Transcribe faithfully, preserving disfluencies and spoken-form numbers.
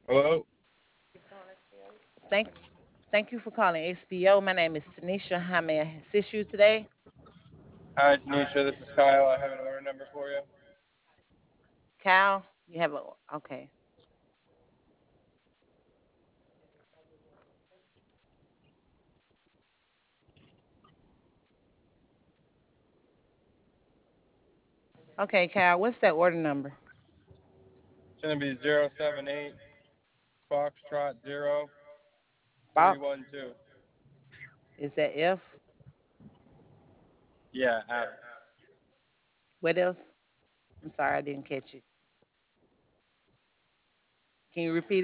Hello. Thank, thank you for calling H B O. My name is Tanisha. How may I assist you today? Hi, Tanisha. This is Kyle. I have an order number for you. Cal, you have a, okay. Okay, Cal, what's that order number? It's gonna be zero seven eight Foxtrot zero three Fox? one two. Is that F? Yeah, F. What else? I'm sorry, I didn't catch it. Can you repeat